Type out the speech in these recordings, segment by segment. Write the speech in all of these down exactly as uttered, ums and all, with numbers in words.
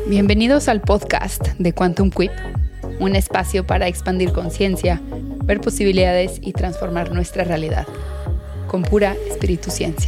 Bienvenidos al podcast de Quantum Quip, un espacio para expandir conciencia, ver posibilidades y transformar nuestra realidad con pura espíritu ciencia.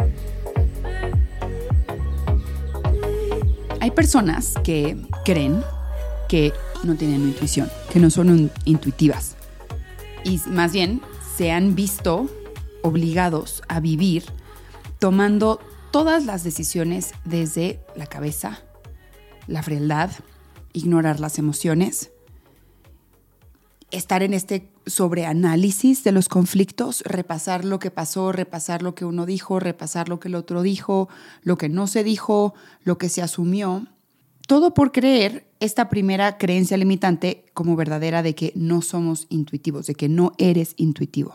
Hay personas que creen que no tienen intuición, que no son un- intuitivas y más bien se han visto obligados a vivir tomando todas las decisiones desde la cabeza, la frialdad, ignorar las emociones, estar en este sobreanálisis de los conflictos, repasar lo que pasó, repasar lo que uno dijo, repasar lo que el otro dijo, lo que no se dijo, lo que se asumió. Todo por creer esta primera creencia limitante como verdadera de que no somos intuitivos, de que no eres intuitivo.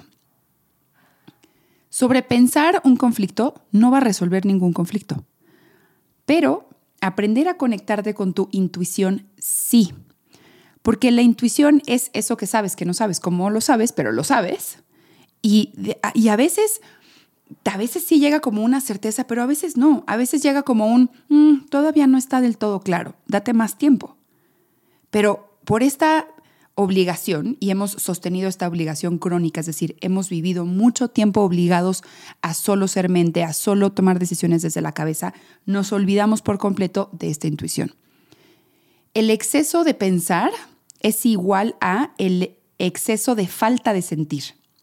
Sobrepensar un conflicto no va a resolver ningún conflicto, pero aprender a conectarte con tu intuición sí. Porque la intuición es eso que sabes, que no sabes cómo lo sabes, pero lo sabes. Y, de, y a veces, a veces sí llega como una certeza, pero a veces no. A veces llega como un, mmm, todavía no está del todo claro, date más tiempo. Pero por esta obligación, y hemos sostenido esta obligación crónica, es decir, hemos vivido mucho tiempo obligados a solo ser mente, a solo tomar decisiones desde la cabeza, nos olvidamos por completo de esta intuición. El exceso de pensar es igual a el exceso de falta de sentir.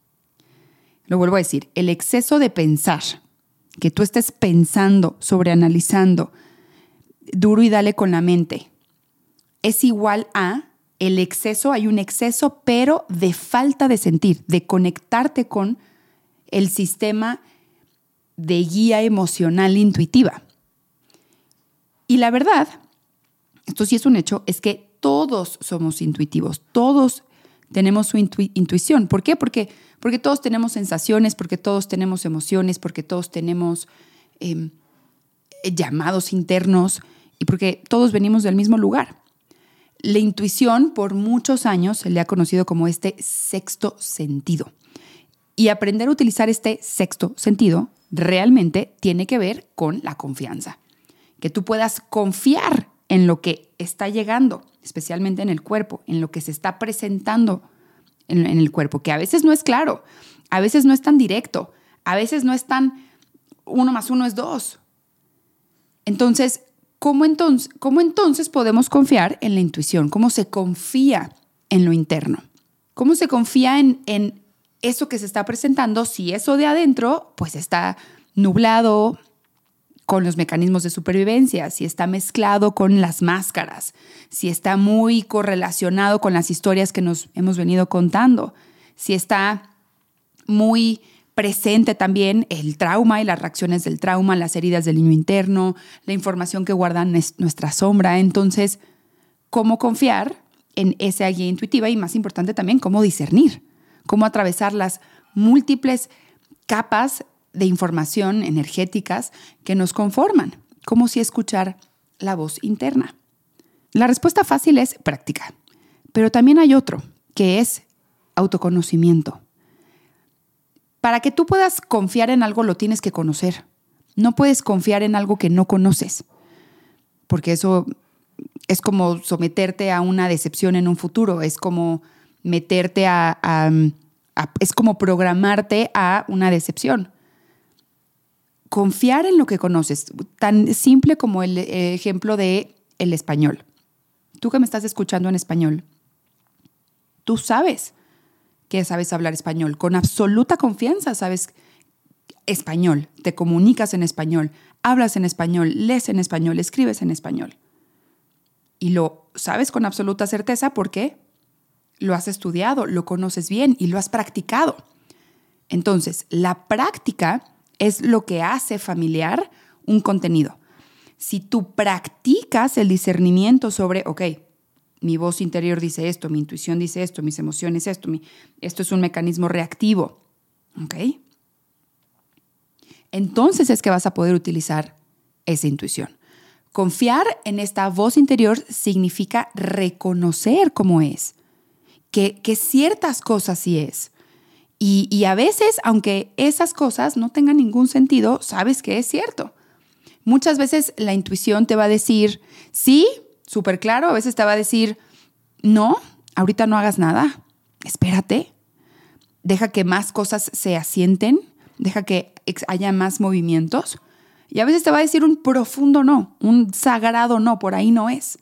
Lo vuelvo a decir, el exceso de pensar, que tú estés pensando, sobreanalizando, duro y dale con la mente, es igual a el exceso, hay un exceso, pero de falta de sentir, de conectarte con el sistema de guía emocional intuitiva. Y la verdad, esto sí es un hecho, es que todos somos intuitivos, todos tenemos su intu- intuición. ¿Por qué? Porque, porque todos tenemos sensaciones, porque todos tenemos emociones, porque todos tenemos eh, llamados internos y porque todos venimos del mismo lugar. La intuición por muchos años se le ha conocido como este sexto sentido. Y aprender a utilizar este sexto sentido realmente tiene que ver con la confianza. Que tú puedas confiar en lo que está llegando, especialmente en el cuerpo, en lo que se está presentando en, en el cuerpo, que a veces no es claro, a veces no es tan directo, a veces no es tan uno más uno es dos. Entonces, ¿cómo entonces, cómo entonces podemos confiar en la intuición? ¿Cómo se confía en lo interno? ¿Cómo se confía en, en eso que se está presentando si eso de adentro pues está nublado con los mecanismos de supervivencia, si está mezclado con las máscaras, si está muy correlacionado con las historias que nos hemos venido contando, si está muy presente también el trauma y las reacciones del trauma, las heridas del niño interno, la información que guarda nuestra sombra? Entonces, ¿cómo confiar en esa guía intuitiva? Y más importante también, ¿cómo discernir? ¿Cómo atravesar las múltiples capas de información energéticas que nos conforman? ¿Cómo si escuchar la voz interna? La respuesta fácil es práctica, pero también hay otro, que es autoconocimiento. Para que tú puedas confiar en algo, lo tienes que conocer. No puedes confiar en algo que no conoces, porque eso es como someterte a una decepción en un futuro, es como meterte a, a, a es como programarte a una decepción. Confiar en lo que conoces, tan simple como el ejemplo de el español. Tú que me estás escuchando en español, tú sabes que sabes hablar español. Con absoluta confianza sabes español, te comunicas en español, hablas en español, lees en español, escribes en español. Y lo sabes con absoluta certeza porque lo has estudiado, lo conoces bien y lo has practicado. Entonces, la práctica es lo que hace familiar un contenido. Si tú practicas el discernimiento sobre, ok, mi voz interior dice esto, mi intuición dice esto, mis emociones esto, mi, esto es un mecanismo reactivo, ok, entonces es que vas a poder utilizar esa intuición. Confiar en esta voz interior significa reconocer cómo es, que, que ciertas cosas sí es. Y, y a veces, aunque esas cosas no tengan ningún sentido, sabes que es cierto. Muchas veces la intuición te va a decir, sí, súper claro. A veces te va a decir, no, ahorita no hagas nada. Espérate. Deja que más cosas se asienten. Deja que haya más movimientos. Y a veces te va a decir un profundo no, un sagrado no, por ahí no es.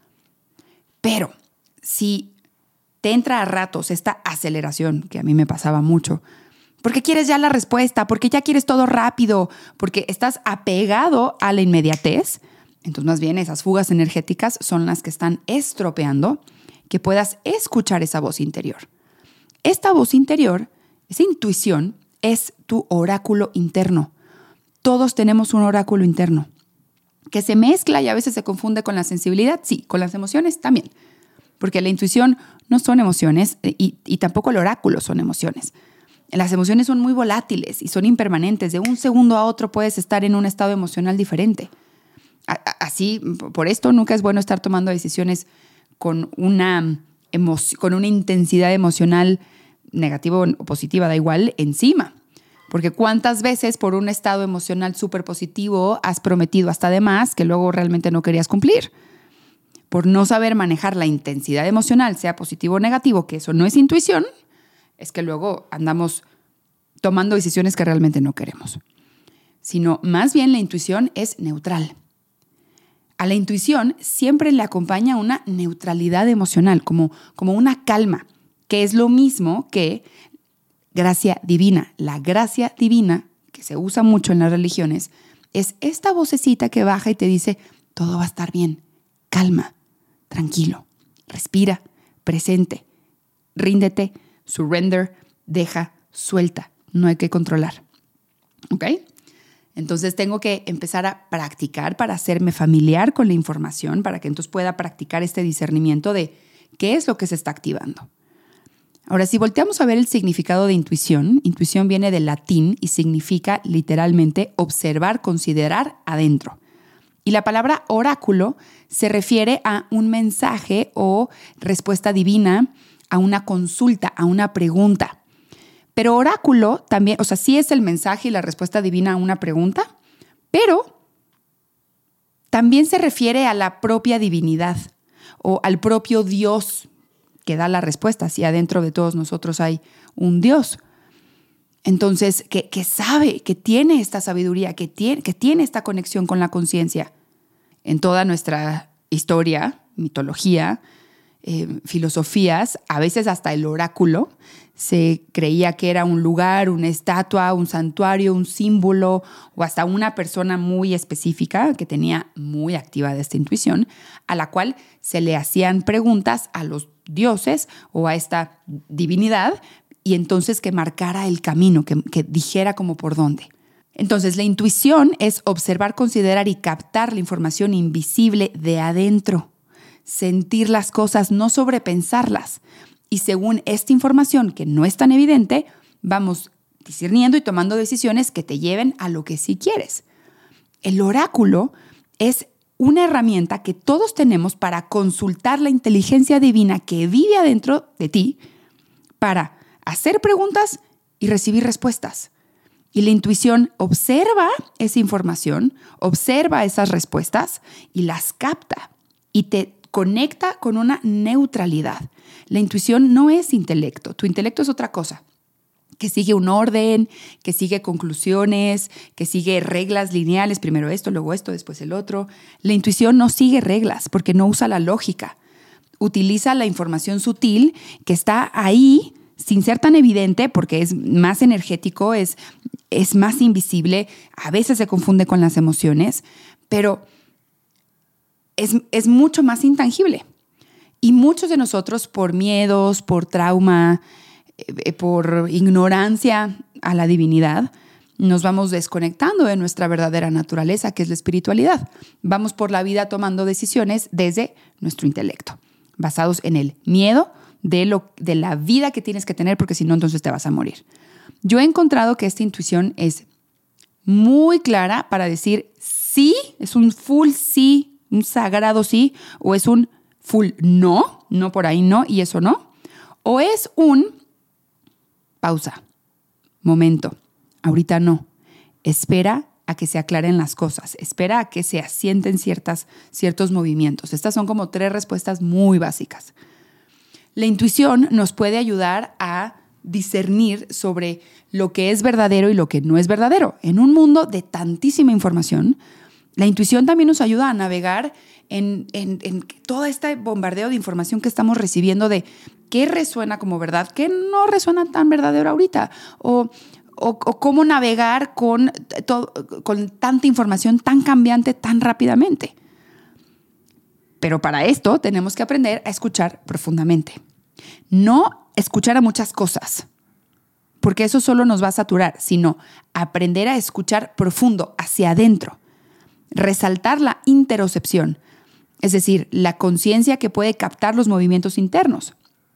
Pero si te entra a ratos esta aceleración, que a mí me pasaba mucho, porque quieres ya la respuesta, porque ya quieres todo rápido, porque estás apegado a la inmediatez, entonces más bien esas fugas energéticas son las que están estropeando que puedas escuchar esa voz interior. Esta voz interior, esa intuición, es tu oráculo interno. Todos tenemos un oráculo interno que se mezcla y a veces se confunde con la sensibilidad, sí, con las emociones también, porque la intuición no son emociones y, y tampoco el oráculo son emociones. Las emociones son muy volátiles y son impermanentes. De un segundo a otro puedes estar en un estado emocional diferente. Así, por esto nunca es bueno estar tomando decisiones con una, emo- con una intensidad emocional negativa o positiva, da igual, encima. Porque cuántas veces por un estado emocional súper positivo has prometido hasta de más que luego realmente no querías cumplir. Por no saber manejar la intensidad emocional, sea positivo o negativo, que eso no es intuición, es que luego andamos tomando decisiones que realmente no queremos. Sino más bien la intuición es neutral. A la intuición siempre le acompaña una neutralidad emocional, como, como una calma, que es lo mismo que gracia divina. La gracia divina, que se usa mucho en las religiones, es esta vocecita que baja y te dice, todo va a estar bien, calma, tranquilo, respira, presente, ríndete, surrender, deja, suelta, no hay que controlar. ¿Ok? Entonces tengo que empezar a practicar para hacerme familiar con la información, para que entonces pueda practicar este discernimiento de qué es lo que se está activando. Ahora, si volteamos a ver el significado de intuición, intuición viene del latín y significa literalmente observar, considerar adentro. Y la palabra oráculo se refiere a un mensaje o respuesta divina, a una consulta, a una pregunta. Pero oráculo también, o sea, sí es el mensaje y la respuesta divina a una pregunta, pero también se refiere a la propia divinidad o al propio Dios que da la respuesta. Si adentro de todos nosotros hay un Dios. Entonces, que, que sabe, que tiene esta sabiduría, que tiene, que tiene esta conexión con la conciencia. En toda nuestra historia, mitología, eh, filosofías, a veces hasta el oráculo, se creía que era un lugar, una estatua, un santuario, un símbolo o hasta una persona muy específica que tenía muy activada esta intuición, a la cual se le hacían preguntas a los dioses o a esta divinidad y entonces que marcara el camino, que, que dijera como por dónde. Entonces la intuición es observar, considerar y captar la información invisible de adentro, sentir las cosas, no sobrepensarlas. Y según esta información que no es tan evidente, vamos discerniendo y tomando decisiones que te lleven a lo que sí quieres. El oráculo es una herramienta que todos tenemos para consultar la inteligencia divina que vive adentro de ti, para hacer preguntas y recibir respuestas. Y la intuición observa esa información, observa esas respuestas y las capta y te conecta con una neutralidad. La intuición no es intelecto, tu intelecto es otra cosa, que sigue un orden, que sigue conclusiones, que sigue reglas lineales, primero esto, luego esto, después el otro. La intuición no sigue reglas porque no usa la lógica. Utiliza la información sutil que está ahí sin ser tan evidente porque es más energético, es, es más invisible, a veces se confunde con las emociones, pero es, es mucho más intangible. Y muchos de nosotros por miedos, por trauma, eh, por ignorancia a la divinidad, nos vamos desconectando de nuestra verdadera naturaleza, que es la espiritualidad. Vamos por la vida tomando decisiones desde nuestro intelecto, basados en el miedo de, lo, de la vida que tienes que tener, porque si no, entonces te vas a morir. Yo he encontrado que esta intuición es muy clara para decir sí, es un full sí, un sagrado sí, o es un full no, no por ahí no, y eso no, o es un pausa, momento, ahorita no, espera a que se aclaren las cosas, espera a que se asienten ciertas, ciertos movimientos. Estas son como tres respuestas muy básicas. La intuición nos puede ayudar a discernir sobre lo que es verdadero y lo que no es verdadero. En un mundo de tantísima información, la intuición también nos ayuda a navegar en, en, en todo este bombardeo de información que estamos recibiendo de qué resuena como verdad, qué no resuena tan verdadero ahorita, o O, o cómo navegar con, todo, con tanta información tan cambiante tan rápidamente. Pero para esto tenemos que aprender a escuchar profundamente. No escuchar a muchas cosas, porque eso solo nos va a saturar, sino aprender a escuchar profundo, hacia adentro. Resaltar la interocepción, es decir, la conciencia que puede captar los movimientos internos.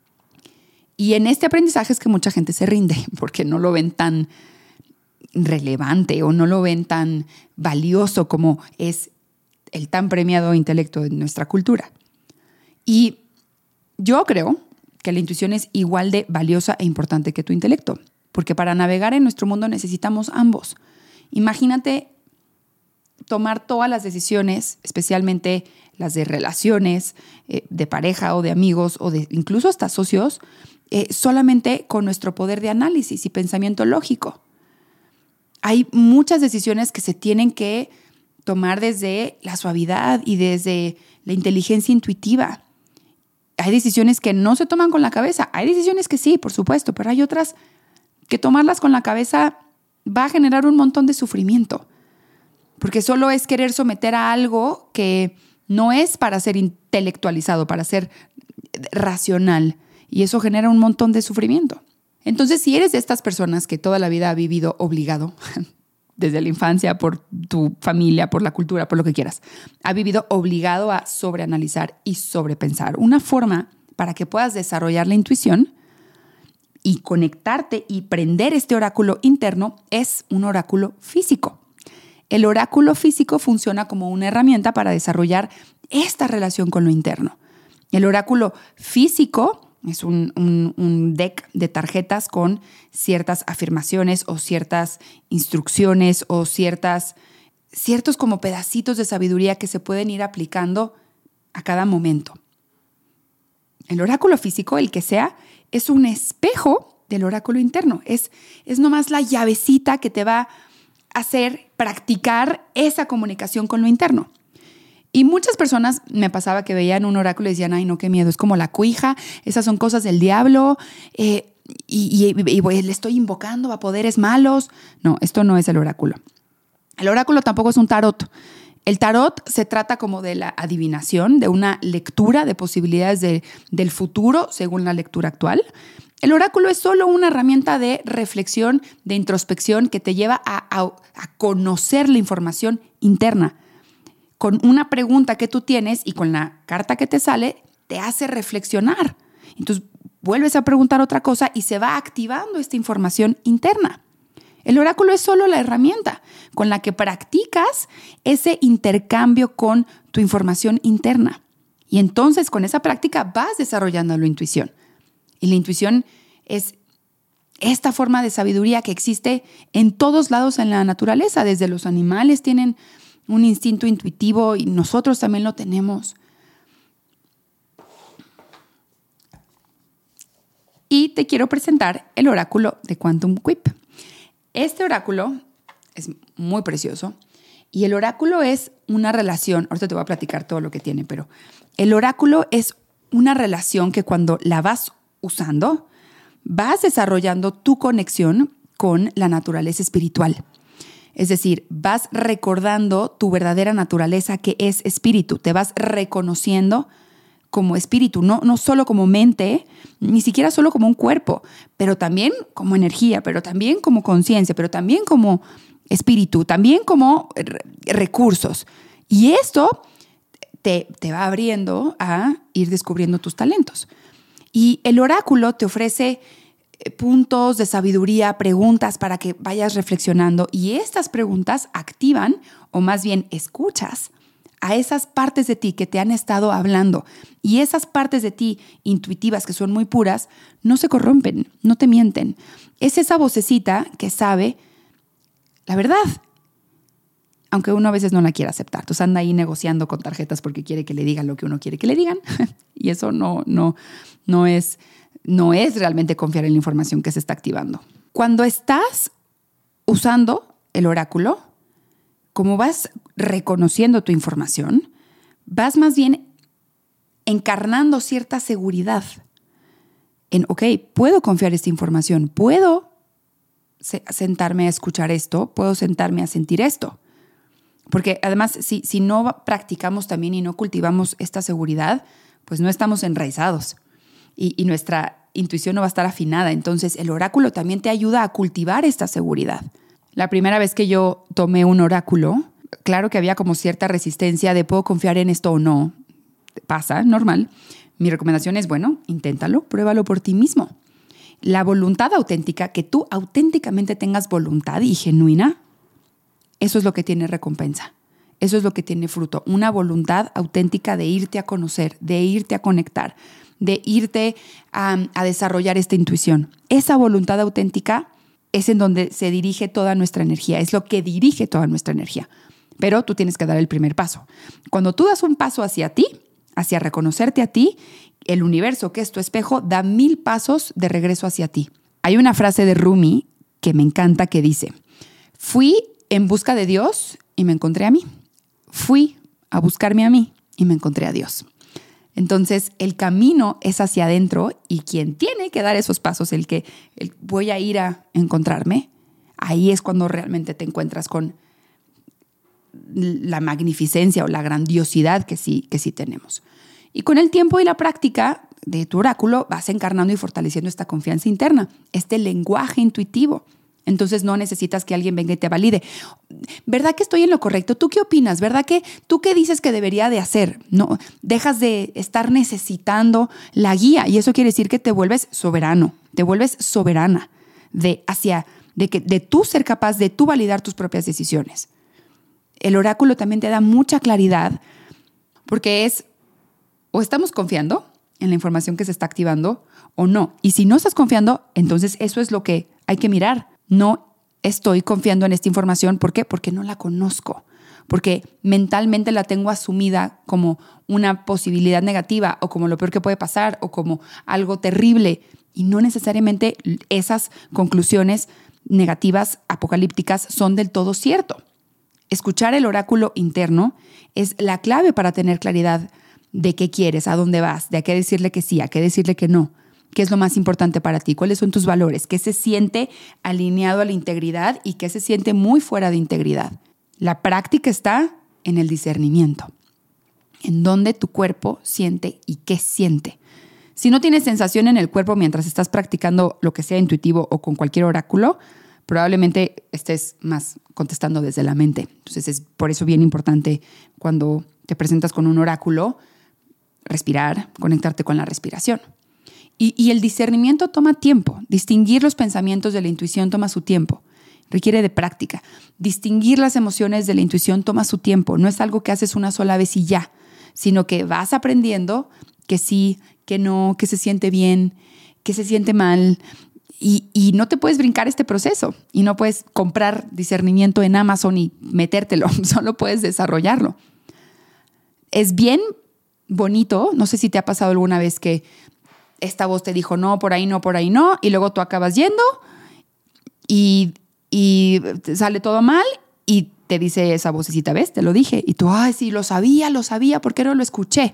Y en este aprendizaje es que mucha gente se rinde porque no lo ven tan relevante o no lo ven tan valioso como es el tan premiado intelecto de nuestra cultura. Y yo creo que la intuición es igual de valiosa e importante que tu intelecto, porque para navegar en nuestro mundo necesitamos ambos. Imagínate tomar todas las decisiones, especialmente las de relaciones, eh, de pareja o de amigos o de incluso hasta socios, Eh, solamente con nuestro poder de análisis y pensamiento lógico. Hay muchas decisiones que se tienen que tomar desde la suavidad y desde la inteligencia intuitiva. Hay decisiones que no se toman con la cabeza. Hay decisiones que sí, por supuesto, pero hay otras que tomarlas con la cabeza va a generar un montón de sufrimiento, porque solo es querer someter a algo que no es para ser intelectualizado, para ser racional. Y eso genera un montón de sufrimiento. Entonces, si eres de estas personas que toda la vida ha vivido obligado, desde la infancia, por tu familia, por la cultura, por lo que quieras, ha vivido obligado a sobreanalizar y sobrepensar, una forma para que puedas desarrollar la intuición y conectarte y prender este oráculo interno es un oráculo físico. El oráculo físico funciona como una herramienta para desarrollar esta relación con lo interno. El oráculo físico es un, un, un deck de tarjetas con ciertas afirmaciones o ciertas instrucciones o ciertas, ciertos como pedacitos de sabiduría que se pueden ir aplicando a cada momento. El oráculo físico, el que sea, es un espejo del oráculo interno. Es, es nomás la llavecita que te va a hacer practicar esa comunicación con lo interno. Y muchas personas me pasaba que veían un oráculo y decían, ay, no, qué miedo, es como la cuija, esas son cosas del diablo eh, y, y, y, y le estoy invocando a poderes malos. No, esto no es el oráculo. El oráculo tampoco es un tarot. El tarot se trata como de la adivinación, de una lectura de posibilidades de, del futuro según la lectura actual. El oráculo es solo una herramienta de reflexión, de introspección que te lleva a, a, a conocer la información interna. Con una pregunta que tú tienes y con la carta que te sale, te hace reflexionar. Entonces, vuelves a preguntar otra cosa y se va activando esta información interna. El oráculo es solo la herramienta con la que practicas ese intercambio con tu información interna. Y entonces, con esa práctica vas desarrollando la intuición. Y la intuición es esta forma de sabiduría que existe en todos lados en la naturaleza. Desde los animales tienen un instinto intuitivo y nosotros también lo tenemos. Y te quiero presentar el oráculo de Quantum Quip. Este oráculo es muy precioso y el oráculo es una relación, ahorita te voy a platicar todo lo que tiene, pero el oráculo es una relación que cuando la vas usando, vas desarrollando tu conexión con la naturaleza espiritual. Es decir, vas recordando tu verdadera naturaleza que es espíritu. Te vas reconociendo como espíritu, no, no solo como mente, ni siquiera solo como un cuerpo, pero también como energía, pero también como conciencia, pero también como espíritu, también como re- recursos. Y esto te, te va abriendo a ir descubriendo tus talentos. Y el oráculo te ofrece puntos de sabiduría, preguntas para que vayas reflexionando y estas preguntas activan, o más bien escuchas, a esas partes de ti que te han estado hablando y esas partes de ti intuitivas que son muy puras no se corrompen, no te mienten. Es esa vocecita que sabe la verdad aunque uno a veces no la quiera aceptar. Entonces anda ahí negociando con tarjetas porque quiere que le digan lo que uno quiere que le digan. Y eso no, no, no es, no es realmente confiar en la información que se está activando. Cuando estás usando el oráculo, como vas reconociendo tu información, vas más bien encarnando cierta seguridad en, ok, puedo confiar esta información, puedo sentarme a escuchar esto, puedo sentarme a sentir esto. Porque además, si, si no practicamos también y no cultivamos esta seguridad, pues no estamos enraizados y, y nuestra intuición no va a estar afinada. Entonces, el oráculo también te ayuda a cultivar esta seguridad. La primera vez que yo tomé un oráculo, claro que había como cierta resistencia de ¿puedo confiar en esto o no? Pasa, normal. Mi recomendación es, bueno, inténtalo, pruébalo por ti mismo. La voluntad auténtica, que tú auténticamente tengas voluntad y genuina, eso es lo que tiene recompensa. Eso es lo que tiene fruto. Una voluntad auténtica de irte a conocer, de irte a conectar, de irte a, a desarrollar esta intuición. Esa voluntad auténtica es en donde se dirige toda nuestra energía, es lo que dirige toda nuestra energía. Pero tú tienes que dar el primer paso. Cuando tú das un paso hacia ti, hacia reconocerte a ti, el universo, que es tu espejo, da mil pasos de regreso hacia ti. Hay una frase de Rumi que me encanta que dice, fui en busca de Dios y me encontré a mí. Fui a buscarme a mí y me encontré a Dios. Entonces, el camino es hacia adentro y quien tiene que dar esos pasos, el que el, voy a ir a encontrarme, ahí es cuando realmente te encuentras con la magnificencia o la grandiosidad que sí, que sí tenemos. Y con el tiempo y la práctica de tu oráculo vas encarnando y fortaleciendo esta confianza interna, este lenguaje intuitivo. Entonces no necesitas que alguien venga y te valide. ¿Verdad que estoy en lo correcto? ¿Tú qué opinas? ¿Verdad que tú qué dices que debería de hacer? No, dejas de estar necesitando la guía y eso quiere decir que te vuelves soberano, te vuelves soberana de hacia de que de tú ser capaz de tú validar tus propias decisiones. El oráculo también te da mucha claridad porque es o estamos confiando en la información que se está activando o no. Y si no estás confiando, entonces eso es lo que hay que mirar. No estoy confiando en esta información. ¿Por qué? Porque no la conozco. Porque mentalmente la tengo asumida como una posibilidad negativa o como lo peor que puede pasar o como algo terrible. Y no necesariamente esas conclusiones negativas, apocalípticas, son del todo cierto. Escuchar el oráculo interno es la clave para tener claridad de qué quieres, a dónde vas, de a qué decirle que sí, a qué decirle que no. ¿Qué es lo más importante para ti? ¿Cuáles son tus valores? ¿Qué se siente alineado a la integridad y qué se siente muy fuera de integridad? La práctica está en el discernimiento, en dónde tu cuerpo siente y qué siente. Si no tienes sensación en el cuerpo mientras estás practicando lo que sea intuitivo o con cualquier oráculo, probablemente estés más contestando desde la mente. Entonces es por eso bien importante cuando te presentas con un oráculo, respirar, conectarte con la respiración. Y, y el discernimiento toma tiempo. Distinguir los pensamientos de la intuición toma su tiempo. Requiere de práctica. Distinguir las emociones de la intuición toma su tiempo. No es algo que haces una sola vez y ya, sino que vas aprendiendo que sí, que no, que se siente bien, que se siente mal. Y, y no te puedes brincar este proceso. Y no puedes comprar discernimiento en Amazon y metértelo. Solo puedes desarrollarlo. Es bien bonito. No sé si te ha pasado alguna vez que esta voz te dijo no, por ahí no, por ahí no, y luego tú acabas yendo y, y sale todo mal y te dice esa vocecita, ¿ves? Te lo dije. Y tú, ay, sí, lo sabía, lo sabía, ¿por qué no lo escuché?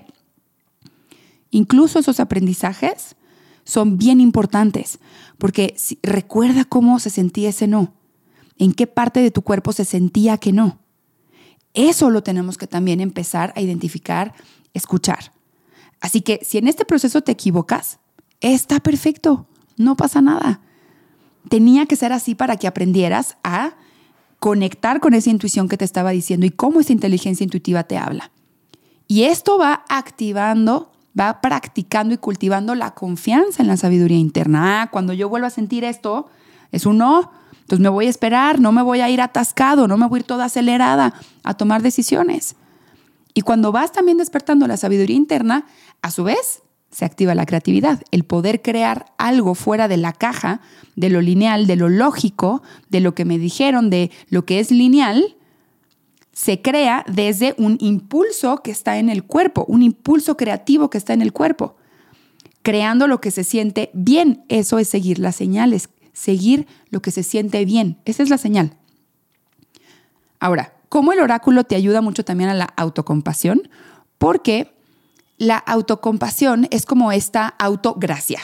Incluso esos aprendizajes son bien importantes porque si, recuerda cómo se sentía ese no, en qué parte de tu cuerpo se sentía que no. Eso lo tenemos que también empezar a identificar, escuchar. Así que si en este proceso te equivocas, está perfecto, no pasa nada. Tenía que ser así para que aprendieras a conectar con esa intuición que te estaba diciendo y cómo esa inteligencia intuitiva te habla. Y esto va activando, va practicando y cultivando la confianza en la sabiduría interna. Ah, cuando yo vuelva a sentir esto, es un no, entonces me voy a esperar, no me voy a ir atascado, no me voy a ir toda acelerada a tomar decisiones. Y cuando vas también despertando la sabiduría interna, a su vez, se activa la creatividad, el poder crear algo fuera de la caja, de lo lineal, de lo lógico, de lo que me dijeron, de lo que es lineal, se crea desde un impulso que está en el cuerpo, un impulso creativo que está en el cuerpo, creando lo que se siente bien. Eso es seguir las señales, seguir lo que se siente bien. Esa es la señal. Ahora, ¿cómo el oráculo te ayuda mucho también a la autocompasión? Porque la autocompasión es como esta autogracia.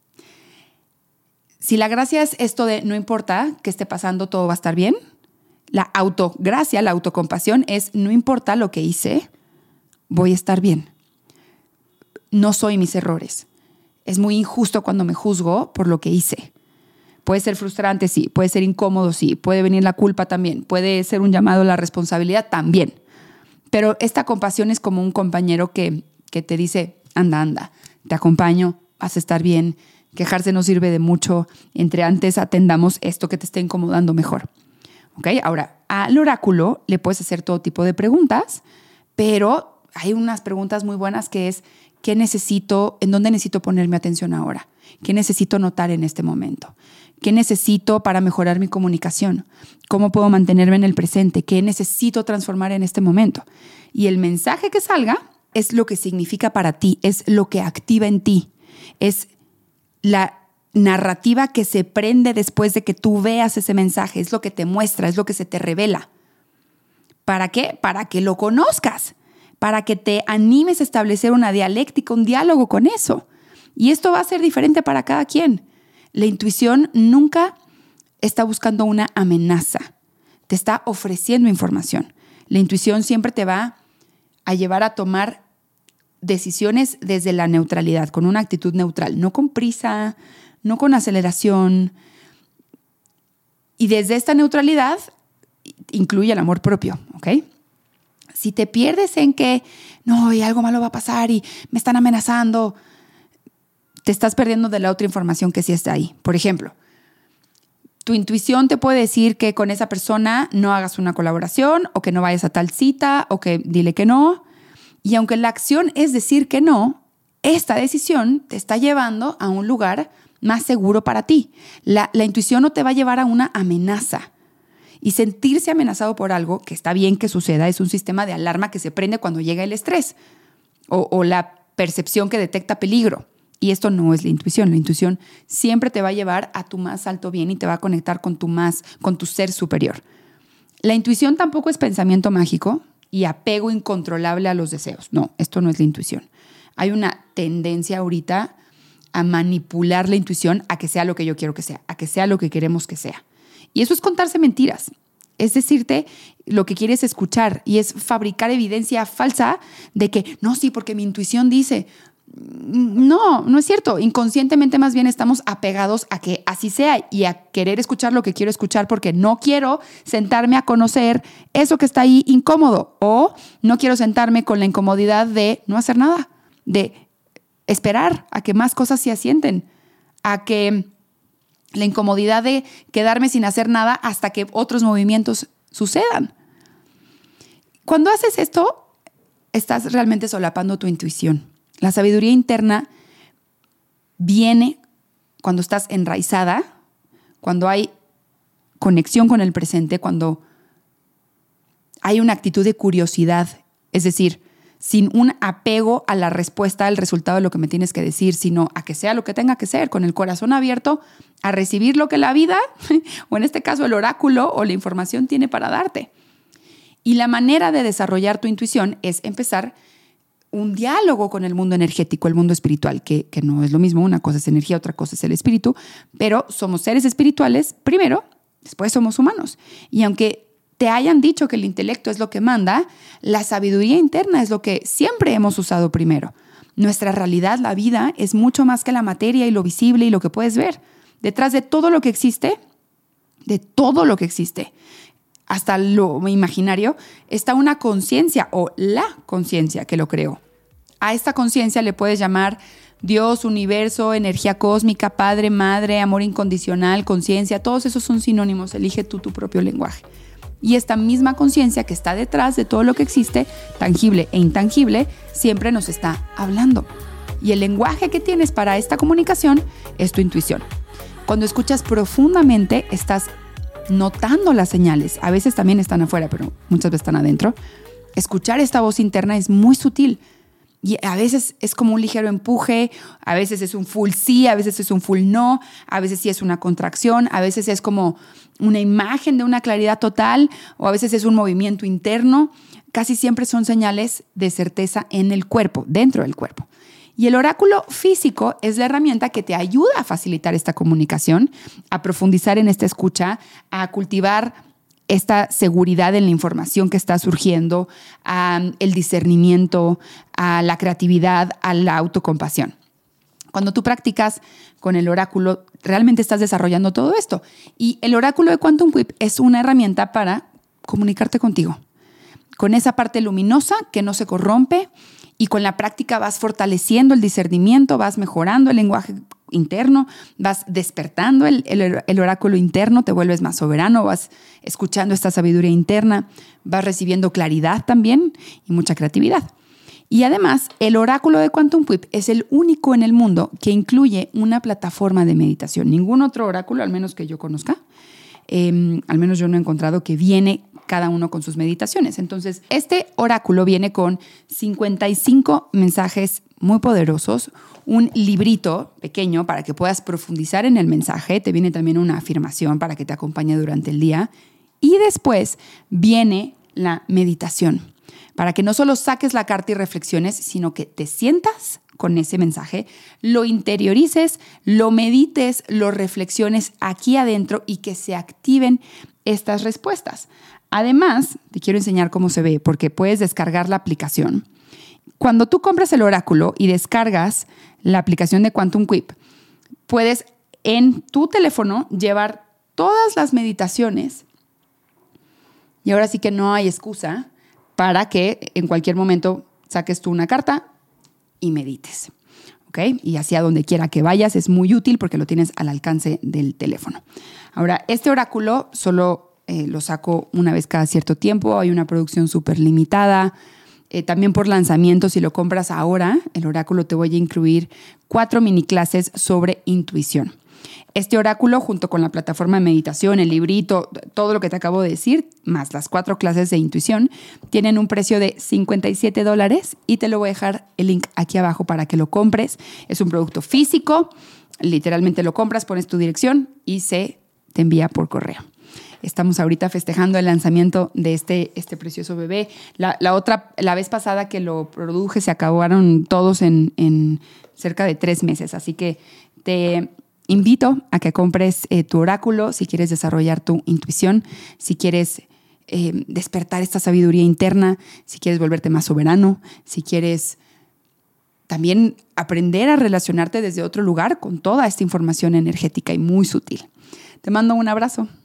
Si la gracia es esto de no importa qué esté pasando, todo va a estar bien, la autogracia, la autocompasión es no importa lo que hice, voy a estar bien. No soy mis errores. Es muy injusto cuando me juzgo por lo que hice. Puede ser frustrante, sí. Puede ser incómodo, sí. Puede venir la culpa también. Puede ser un llamado a la responsabilidad también. Pero esta compasión es como un compañero que, que te dice, anda, anda, te acompaño, vas a estar bien. Quejarse no sirve de mucho. Entre antes atendamos esto que te esté incomodando mejor. ¿Ok? Ahora, al oráculo le puedes hacer todo tipo de preguntas, pero hay unas preguntas muy buenas que es, ¿qué necesito? ¿En dónde necesito poner mi atención ahora? ¿Qué necesito notar en este momento? ¿Qué necesito para mejorar mi comunicación? ¿Cómo puedo mantenerme en el presente? ¿Qué necesito transformar en este momento? Y el mensaje que salga es lo que significa para ti, es lo que activa en ti, es la narrativa que se prende después de que tú veas ese mensaje, es lo que te muestra, es lo que se te revela. ¿Para qué? Para que lo conozcas, para que te animes a establecer una dialéctica, un diálogo con eso. Y esto va a ser diferente para cada quien. La intuición nunca está buscando una amenaza, te está ofreciendo información. La intuición siempre te va a llevar a tomar decisiones desde la neutralidad, con una actitud neutral, no con prisa, no con aceleración. Y desde esta neutralidad incluye el amor propio, ¿ok? Si te pierdes en que, no, y algo malo va a pasar y me están amenazando, te estás perdiendo de la otra información que sí está ahí. Por ejemplo, tu intuición te puede decir que con esa persona no hagas una colaboración o que no vayas a tal cita o que dile que no. Y aunque la acción es decir que no, esta decisión te está llevando a un lugar más seguro para ti. La, la intuición no te va a llevar a una amenaza. Y sentirse amenazado por algo, que está bien que suceda, es un sistema de alarma que se prende cuando llega el estrés o, o la percepción que detecta peligro. Y esto no es la intuición. La intuición siempre te va a llevar a tu más alto bien y te va a conectar con tu más, con tu ser superior. La intuición tampoco es pensamiento mágico y apego incontrolable a los deseos. No, esto no es la intuición. Hay una tendencia ahorita a manipular la intuición a que sea lo que yo quiero que sea, a que sea lo que queremos que sea. Y eso es contarse mentiras. Es decirte lo que quieres escuchar y es fabricar evidencia falsa de que no, sí, porque mi intuición dice. No, no es cierto. Inconscientemente más bien estamos apegados a que así sea y a querer escuchar lo que quiero escuchar porque no quiero sentarme a conocer eso que está ahí incómodo o no quiero sentarme con la incomodidad de no hacer nada, de esperar a que más cosas se asienten, a que la incomodidad de quedarme sin hacer nada hasta que otros movimientos sucedan. Cuando haces esto, estás realmente solapando tu intuición. La sabiduría interna viene cuando estás enraizada, cuando hay conexión con el presente, cuando hay una actitud de curiosidad, es decir, sin un apego a la respuesta, al resultado de lo que me tienes que decir, sino a que sea lo que tenga que ser, con el corazón abierto a recibir lo que la vida, o en este caso el oráculo o la información tiene para darte. Y la manera de desarrollar tu intuición es empezar un diálogo con el mundo energético, el mundo espiritual, que, que no es lo mismo, una cosa es energía, otra cosa es el espíritu, pero somos seres espirituales primero, después somos humanos. Y aunque te hayan dicho que el intelecto es lo que manda, la sabiduría interna es lo que siempre hemos usado primero. Nuestra realidad, la vida, es mucho más que la materia y lo visible y lo que puedes ver. Detrás de todo lo que existe, de todo lo que existe, hasta lo imaginario, está una conciencia o la conciencia que lo creó. A esta conciencia le puedes llamar Dios, universo, energía cósmica, padre, madre, amor incondicional, conciencia. Todos esos son sinónimos. Elige tú tu propio lenguaje. Y esta misma conciencia que está detrás de todo lo que existe, tangible e intangible, siempre nos está hablando. Y el lenguaje que tienes para esta comunicación es tu intuición. Cuando escuchas profundamente, estás notando las señales. A veces también están afuera, pero muchas veces están adentro. Escuchar esta voz interna es muy sutil. Y a veces es como un ligero empuje, a veces es un full sí, a veces es un full no, a veces sí es una contracción, a veces es como una imagen de una claridad total o a veces es un movimiento interno. Casi siempre son señales de certeza en el cuerpo, dentro del cuerpo. Y el oráculo físico es la herramienta que te ayuda a facilitar esta comunicación, a profundizar en esta escucha, a cultivar esta seguridad en la información que está surgiendo, a el discernimiento, a la creatividad, a la autocompasión. Cuando tú practicas con el oráculo, realmente estás desarrollando todo esto. Y el oráculo de Quantum Whip es una herramienta para comunicarte contigo, con esa parte luminosa que no se corrompe, y con la práctica vas fortaleciendo el discernimiento, vas mejorando el lenguaje interno, vas despertando el, el, el oráculo interno, te vuelves más soberano, vas escuchando esta sabiduría interna, vas recibiendo claridad también y mucha creatividad. Y además, el oráculo de Quantum Whip es el único en el mundo que incluye una plataforma de meditación. Ningún otro oráculo, al menos que yo conozca, eh, al menos yo no he encontrado que viene cada uno con sus meditaciones. Entonces, este oráculo viene con cincuenta y cinco mensajes muy poderosos, un librito pequeño para que puedas profundizar en el mensaje. Te viene también una afirmación para que te acompañe durante el día. Y después viene la meditación, para que no solo saques la carta y reflexiones, sino que te sientas con ese mensaje, lo interiorices, lo medites, lo reflexiones aquí adentro y que se activen estas respuestas. Además, te quiero enseñar cómo se ve, porque puedes descargar la aplicación. Cuando tú compras el oráculo y descargas la aplicación de Quantum Whip, puedes en tu teléfono llevar todas las meditaciones y ahora sí que no hay excusa para que en cualquier momento saques tú una carta y medites. ¿Ok? Y hacia donde quiera que vayas es muy útil porque lo tienes al alcance del teléfono. Ahora, este oráculo solo Eh, lo saco una vez cada cierto tiempo, hay una producción súper limitada. Eh, también por lanzamiento, si lo compras ahora, el oráculo te voy a incluir cuatro mini clases sobre intuición. Este oráculo, junto con la plataforma de meditación, el librito, todo lo que te acabo de decir, más las cuatro clases de intuición, tienen un precio de cincuenta y siete dólares y te lo voy a dejar el link aquí abajo para que lo compres. Es un producto físico, literalmente lo compras, pones tu dirección y se te envía por correo. Estamos ahorita festejando el lanzamiento de este, este precioso bebé. La, la otra, la vez pasada que lo produje, se acabaron todos en, en cerca de tres meses. Así que te invito a que compres eh, tu oráculo si quieres desarrollar tu intuición, si quieres eh, despertar esta sabiduría interna, si quieres volverte más soberano, si quieres también aprender a relacionarte desde otro lugar con toda esta información energética y muy sutil. Te mando un abrazo.